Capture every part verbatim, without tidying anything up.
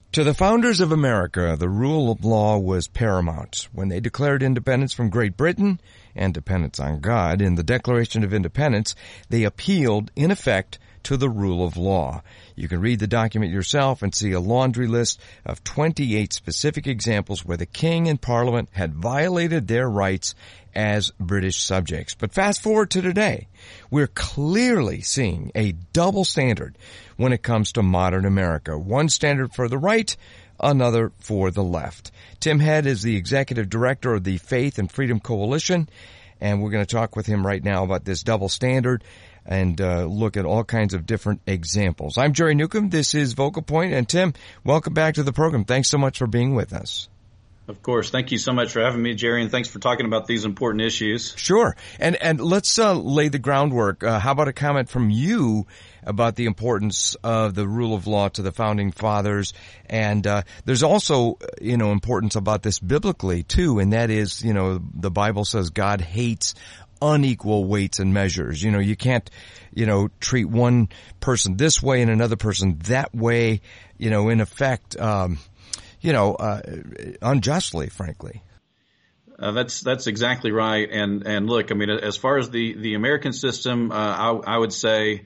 To the founders of America, the rule of law was paramount. When they declared independence from Great Britain and dependence on God in the Declaration of Independence, they appealed, in effect, to the rule of law. You can read the document yourself and see a laundry list of twenty-eight specific examples where the King and Parliament had violated their rights as British subjects. But fast forward to today, we're clearly seeing a double standard when it comes to modern America. One standard for the right, another for the left. Tim Head is the executive director of the Faith and Freedom Coalition, and we're going to talk with him right now about this double standard and uh, look at all kinds of different examples. I'm Jerry Newcomb. This is Vocal Point. And Tim, welcome back to the program. Thanks so much for being with us. Of course. Thank you so much for having me, Jerry, and thanks for talking about these important issues. Sure. And and let's uh, lay the groundwork. Uh, how about a comment from you about the importance of the rule of law to the founding fathers? And uh, there's also, you know, importance about this biblically, too, and that is, you know, the Bible says God hates unequal weights and measures. You know, you can't, you know, treat one person this way and another person that way, you know, in effect, um, you know, uh, unjustly, frankly. Uh, that's that's exactly right. And and look, I mean, as far as the the American system, uh, I, I would say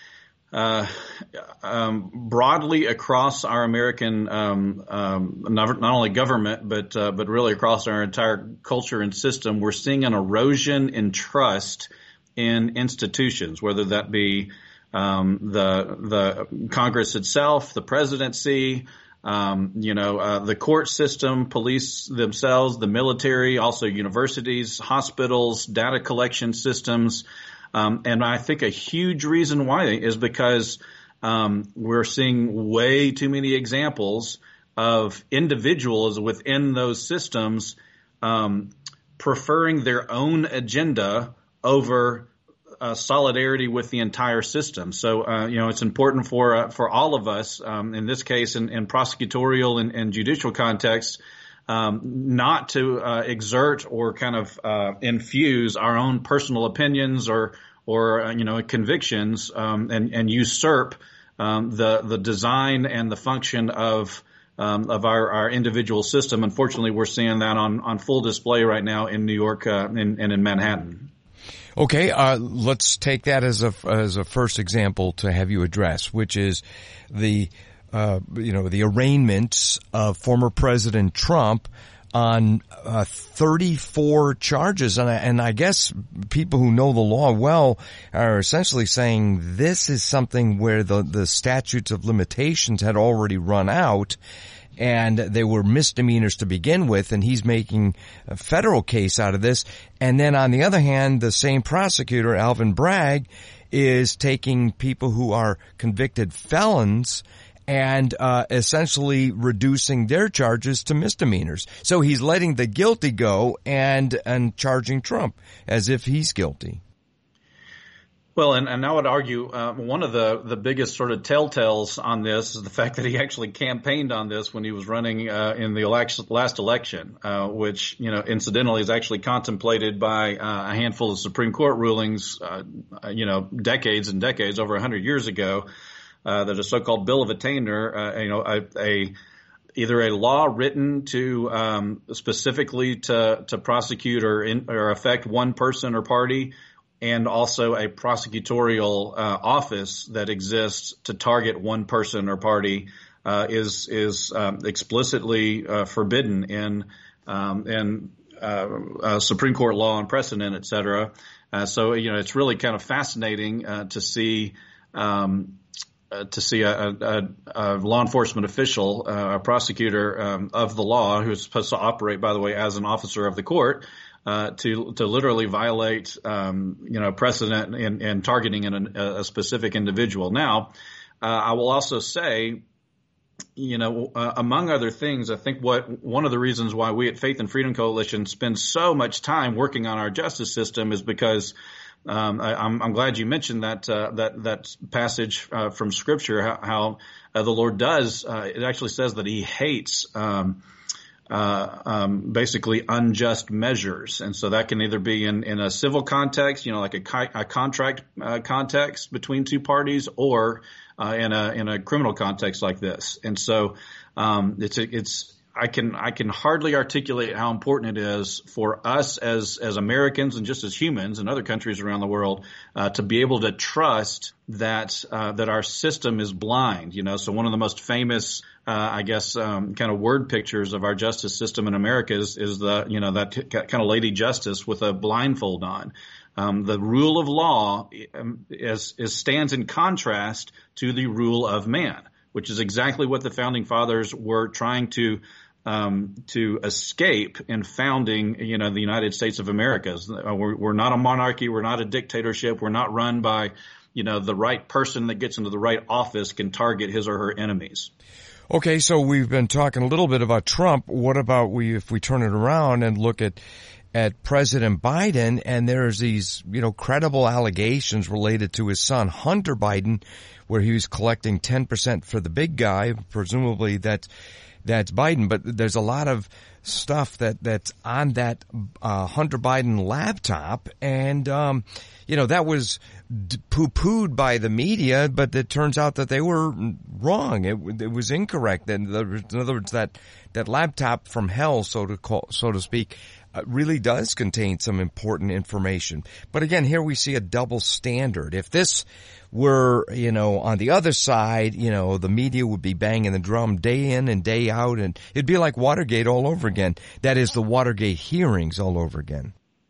uh, um, broadly across our American, um, um, not, not only government, but uh, but really across our entire culture and system, we're seeing an erosion in trust in institutions, whether that be um, the the Congress itself, the presidency. Um, you know, uh, the court system, police themselves, the military, also universities, hospitals, data collection systems. Um, and I think a huge reason why is because um, we're seeing way too many examples of individuals within those systems um, preferring their own agenda over Uh, solidarity with the entire system. So, uh, you know, it's important for uh, for all of us, um, in this case, in, in prosecutorial and, and judicial contexts, um, not to uh, exert or kind of uh, infuse our own personal opinions or or uh, you know convictions um, and, and usurp um, the the design and the function of um, of our, our individual system. Unfortunately, we're seeing that on on full display right now in New York uh, and, and in Manhattan. Okay, uh, let's take that as a, as a first example to have you address, which is the, uh, you know, the arraignments of former President Trump on, uh, thirty-four charges. And I, and I guess people who know the law well are essentially saying this is something where the, the statutes of limitations had already run out, and they were misdemeanors to begin with, and he's making a federal case out of this. And then on the other hand, the same prosecutor, Alvin Bragg, is taking people who are convicted felons and uh essentially reducing their charges to misdemeanors. So he's letting the guilty go and and charging Trump as if he's guilty. Well, and, and I would argue uh, one of the, the biggest sort of telltales on this is the fact that he actually campaigned on this when he was running uh, in the election, last election, uh, which, you know, incidentally is actually contemplated by uh, a handful of Supreme Court rulings, uh, you know, decades and decades, over one hundred years ago, uh, that a so-called Bill of Attainder, uh, you know, a, a either a law written to um, specifically to, to prosecute or, in, or affect one person or party, and also a prosecutorial uh, office that exists to target one person or party uh, is is um, explicitly uh, forbidden in um, in uh, uh, Supreme Court law and precedent, et cetera. Uh, so you know it's really kind of fascinating uh, to see um, uh, to see a, a, a law enforcement official, uh, a prosecutor um, of the law, who is supposed to operate, by the way, as an officer of the court. Uh, to to literally violate, um, you know, precedent in, in targeting an, a specific individual. Now, uh, I will also say, you know, uh, among other things, I think what one of the reasons why we at Faith and Freedom Coalition spend so much time working on our justice system is because um, I, I'm, I'm glad you mentioned that uh, that that passage uh, from Scripture, how, how uh, the Lord does. Uh, it actually says that He hates. Um, Uh, um, basically unjust measures. And so that can either be in, in a civil context, you know, like a, a contract uh, context between two parties, or uh, in a in a criminal context like this. And so Um, it's it's I can I can hardly articulate how important it is for us as as Americans and just as humans in other countries around the world uh, to be able to trust that uh, that our system is blind. You know, so one of the most famous, uh, I guess, um, kind of word pictures of our justice system in America is is the you know that t- kind of Lady Justice with a blindfold on. Um, the rule of law is, is stands in contrast to the rule of man, which is exactly what the founding fathers were trying to um, to escape in founding, you know, the United States of America. We're, we're not a monarchy. We're not a dictatorship. We're not run by, you know, the right person that gets into the right office can target his or her enemies. Okay, so we've been talking a little bit about Trump. What about we if we turn it around and look at at President Biden, and there's these, you know, credible allegations related to his son, Hunter Biden, where he was collecting ten percent for the big guy. Presumably that's, that's Biden, but there's a lot of stuff that, that's on that, uh, Hunter Biden laptop. And, um, you know, that was d- poo-pooed by the media, but it turns out that they were wrong. It, it was incorrect. And in other words, that, that laptop from hell, so to call, so to speak, Uh, really does contain some important information. But again, here we see a double standard. If this were, you know, on the other side, you know, the media would be banging the drum day in and day out, and it'd be like Watergate all over again. That is, the Watergate hearings all over again.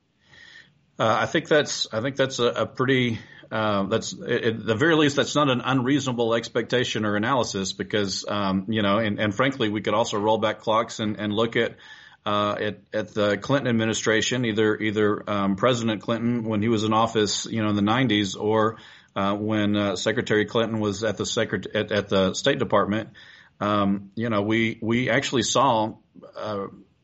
Uh, I think that's, I think that's a, a pretty, uh, that's, at the very least, that's not an unreasonable expectation or analysis because, um, you know, and, and frankly, we could also roll back clocks and, and look at, Uh, at, at the Clinton administration, either, either, um, President Clinton when he was in office, you know, in the nineties or, uh, when, uh, Secretary Clinton was at the secret, at, at the State Department. Um, you know, we, we actually saw, uh,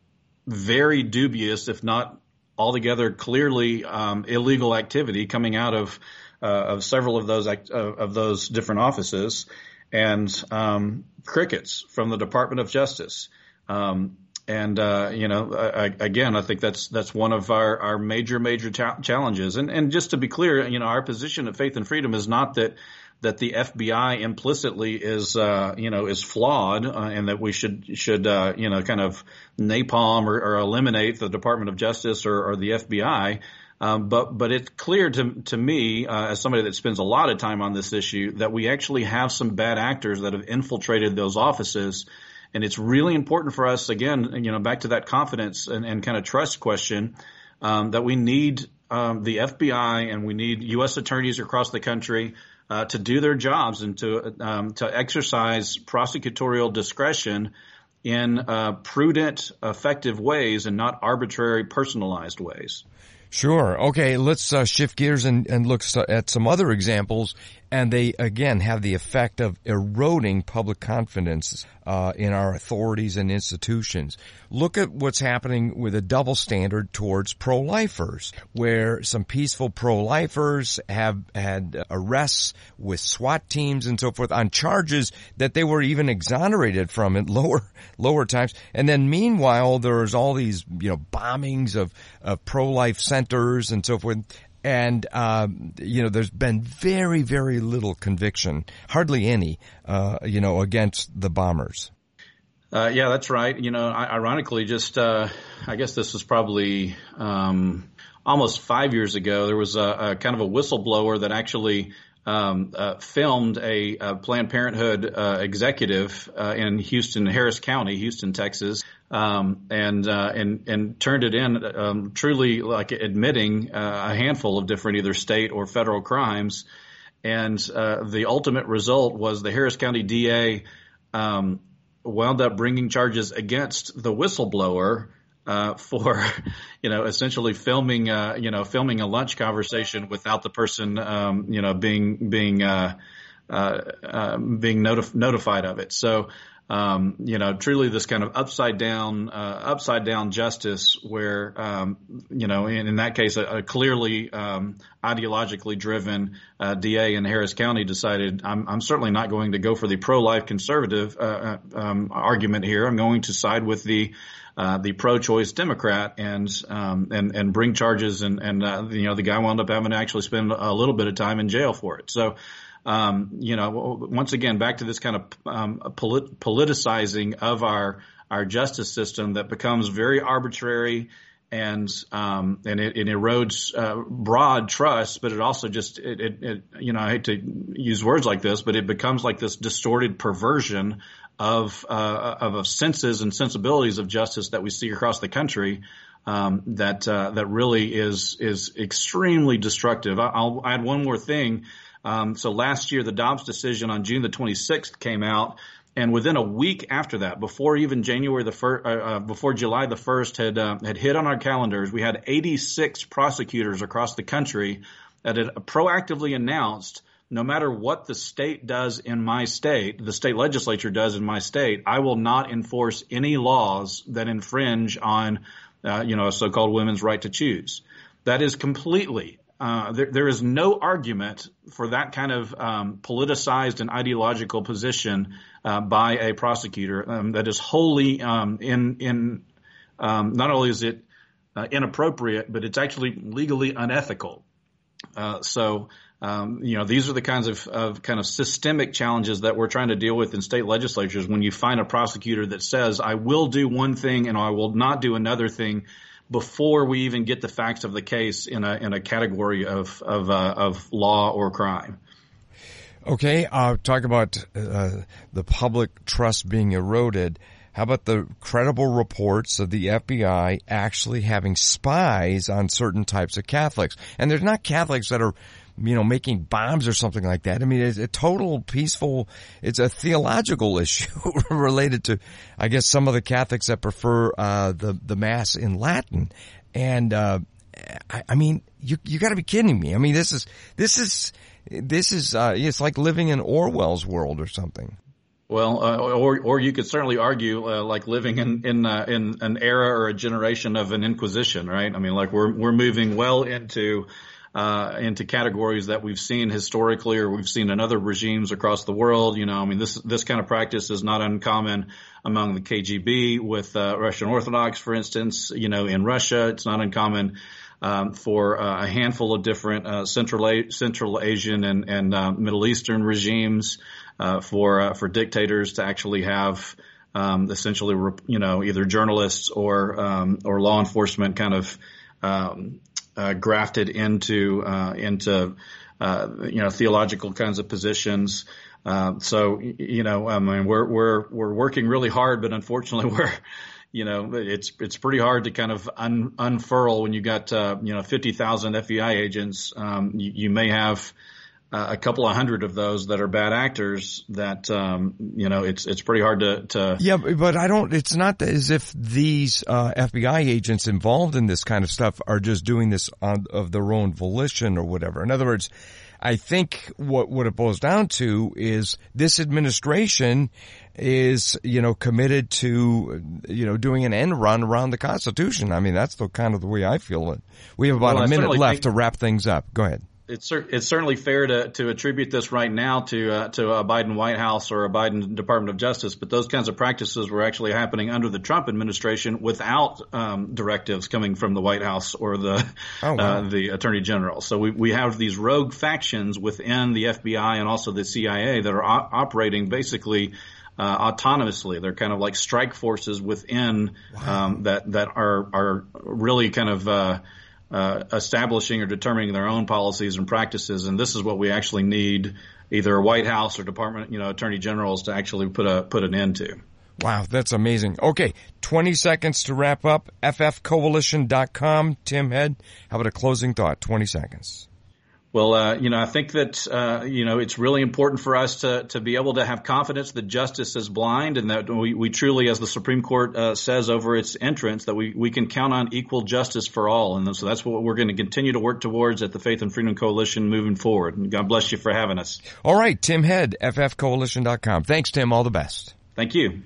very dubious, if not altogether clearly, um, illegal activity coming out of, uh, of several of those, act, uh, of those different offices and, um, crickets from the Department of Justice. Um, And, uh, you know, I, again, I think that's, that's one of our, our major, major cha- challenges. And, and just to be clear, you know, our position at Faith and Freedom is not that, that the F B I implicitly is, uh, you know, is flawed, uh, and that we should, should, uh, you know, kind of napalm or, or eliminate the Department of Justice or, or the F B I. Um, but, but it's clear to, to me, uh, as somebody that spends a lot of time on this issue, that we actually have some bad actors that have infiltrated those offices. And it's really important for us, again, you know, back to that confidence and, and kind of trust question, um, that we need um, the F B I and we need U S attorneys across the country uh, to do their jobs and to um, to exercise prosecutorial discretion in uh, prudent, effective ways and not arbitrary, personalized ways. Sure. Okay, let's uh, shift gears and, and look at some other examples, and they, again, have the effect of eroding public confidence uh, in our authorities and institutions. Look at what's happening with a double standard towards pro-lifers, where some peaceful pro-lifers have had arrests with SWAT teams and so forth on charges that they were even exonerated from at lower lower times. And then meanwhile, there's all these, you know, bombings of, of pro-life centers and so forth. And, um, you know, there's been very, very little conviction, hardly any, uh, you know, against the bombers. Uh, yeah, that's right. You know, ironically, just, uh, I guess this was probably, um, almost five years ago, there was a, a kind of a whistleblower that actually, um, uh, filmed a, a Planned Parenthood, uh, executive, uh, in Houston, Harris County, Houston, Texas. Um, and, uh, and, and turned it in, um, truly like admitting, uh, a handful of different either state or federal crimes. And, uh, the ultimate result was the Harris County D A, um, wound up bringing charges against the whistleblower, uh, for, you know, essentially filming, uh, you know, filming a lunch conversation without the person, um, you know, being, being, uh, uh, uh being notif- notified of it. So, Um, you know, truly this kind of upside down, uh, upside down justice where, um, you know, in, in that case, a, a clearly, um, ideologically driven, uh, D A in Harris County decided I'm, I'm certainly not going to go for the pro-life conservative, uh, um, argument here. I'm going to side with the, uh, the pro-choice Democrat and, um, and, and bring charges and, and, uh, you know, the guy wound up having to actually spend a little bit of time in jail for it. So, um, you know, once again, back to this kind of um, polit- politicizing of our our justice system that becomes very arbitrary. And um, and it, it erodes uh, broad trust, but it also just it, it, it you know I hate to use words like this, but it becomes like this distorted perversion of uh, of, of senses and sensibilities of justice that we see across the country. Um, that uh, that really is is extremely destructive. I'll add one more thing. Um, so last year, the Dobbs decision on June the twenty-sixth came out. And within a week after that, before even January the first, uh, uh, before July the first had uh, had hit on our calendars, we had eighty-six prosecutors across the country that had proactively announced, no matter what the state does in my state, the state legislature does in my state, I will not enforce any laws that infringe on, uh, you know, a so-called women's right to choose. That is completely. Uh, there, there is no argument for that kind of um, politicized and ideological position uh, by a prosecutor um, that is wholly um, in in um, not only is it uh, inappropriate, but it's actually legally unethical. Uh, so um, you know these are the kinds of, of kind of systemic challenges that we're trying to deal with in state legislatures. When you find a prosecutor that says, "I will do one thing and I will not do another thing," before we even get the facts of the case in a in a category of of uh, of law or crime. Okay, uh, talk about uh, the public trust being eroded. How about the credible reports of the F B I actually having spies on certain types of Catholics? And there's not Catholics that are, you know, making bombs or something like that. I mean, it's a total peaceful, it's a theological issue related to, I guess, some of the Catholics that prefer, uh, the, the Mass in Latin. And, uh, I, I mean, you, you gotta be kidding me. I mean, this is, this is, this is, uh, it's like living in Orwell's world or something. Well, uh, or or you could certainly argue uh, like living in in uh, in an era or a generation of an Inquisition, right? I mean, like we're we're moving well into uh into categories that we've seen historically, or we've seen in other regimes across the world. You know, I mean, this this kind of practice is not uncommon among the K G B with uh, Russian Orthodox, for instance. You know, in Russia, it's not uncommon um, for uh, a handful of different uh, Central A- Central Asian and and uh, Middle Eastern regimes. Uh, for uh, for dictators to actually have um, essentially, you know, either journalists or um, or law enforcement kind of um, uh, grafted into uh, into uh, you know theological kinds of positions. Uh, so you know, I mean, we're we're we're working really hard, but unfortunately, we're you know it's it's pretty hard to kind of un, unfurl when you got uh, you know fifty thousand F B I agents. Um, you, you may have Uh, a couple of hundred of those that are bad actors that, um, you know, it's, it's pretty hard to, to. Yeah, but I don't, it's not as if these, uh, F B I agents involved in this kind of stuff are just doing this on, of their own volition or whatever. In other words, I think what, what it boils down to is this administration is, you know, committed to, you know, doing an end run around the Constitution. I mean, that's the kind of the way I feel it. We have about well, a minute left think- to wrap things up. Go ahead. It's it's certainly fair to to attribute this right now to uh, to a Biden White House or a Biden Department of Justice, but those kinds of practices were actually happening under the Trump administration without um, directives coming from the White House or the oh, wow. uh, the Attorney General. So we we have these rogue factions within the F B I and also the C I A that are o- operating basically uh, autonomously. They're kind of like strike forces within wow. um, that that are are really kind of uh, Uh, establishing or determining their own policies and practices, and this is what we actually need, either a White House or Department, you know, Attorney Generals to actually put a put an end to. Wow, that's amazing. Okay, twenty seconds to wrap up. F F coalition dot com. Tim Head, how about a closing thought? twenty seconds. Well, uh, you know, I think that, uh, you know, it's really important for us to, to be able to have confidence that justice is blind and that we, we truly, as the Supreme Court uh, says over its entrance, that we, we can count on equal justice for all. And so that's what we're going to continue to work towards at the Faith and Freedom Coalition moving forward. And God bless you for having us. All right, Tim Head, F F coalition dot com. Thanks, Tim. All the best. Thank you.